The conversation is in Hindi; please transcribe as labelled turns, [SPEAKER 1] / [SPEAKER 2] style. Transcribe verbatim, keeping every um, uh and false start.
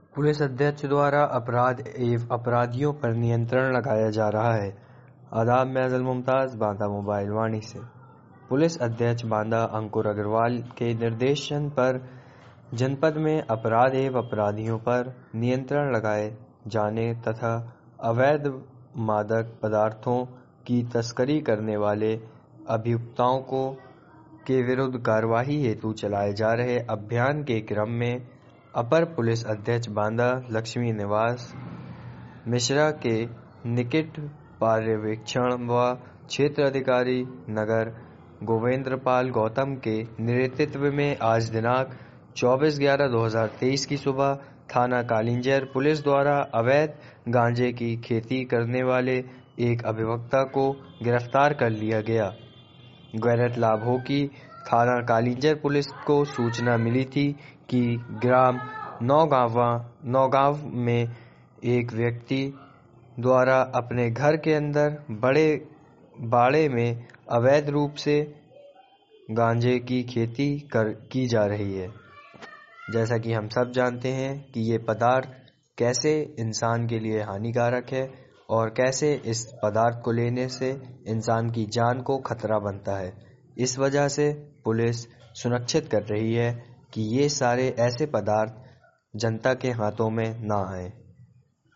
[SPEAKER 1] पुलिस अध्यक्ष द्वारा अपराध एवं अपराधियों पर नियंत्रण लगाया जा रहा है। आदाब, मैं अज़ल मुमताज़ बांदा मोबाइल वाणी से। पुलिस अध्यक्ष बांदा अंकुर अग्रवाल के निर्देशन पर जनपद में अपराध एवं अपराधियों पर नियंत्रण लगाए जाने तथा अवैध मादक पदार्थों की तस्करी करने वाले अभियुक्तों को के विरुद्ध कार्यवाही हेतु चलाए जा रहे अभियान के क्रम में अपर पुलिस अधीक्षक बांदा लक्ष्मी निवास मिश्रा के निकट पर्यवेक्षण व क्षेत्र अधिकारी नगर गोविंद्रपाल गौतम के नेतृत्व में आज दिनांक चौबीस ग्यारह दो हजार तेईस की सुबह थाना कालिंजर पुलिस द्वारा अवैध गांजे की खेती करने वाले एक अभियुक्ता को गिरफ्तार कर लिया गया। गौरतलब हो कि थाना कालिंजर पुलिस को सूचना मिली थी कि ग्राम नौगांवा नौगांव में एक व्यक्ति द्वारा अपने घर के अंदर बड़े बाड़े में अवैध रूप से गांजे की खेती कर की जा रही है। जैसा कि हम सब जानते हैं कि ये पदार्थ कैसे इंसान के लिए हानिकारक है और कैसे इस पदार्थ को लेने से इंसान की जान को खतरा बनता है। इस वजह से पुलिस सुनिश्चित कर रही है कि ये सारे ऐसे पदार्थ जनता के हाथों में ना आए।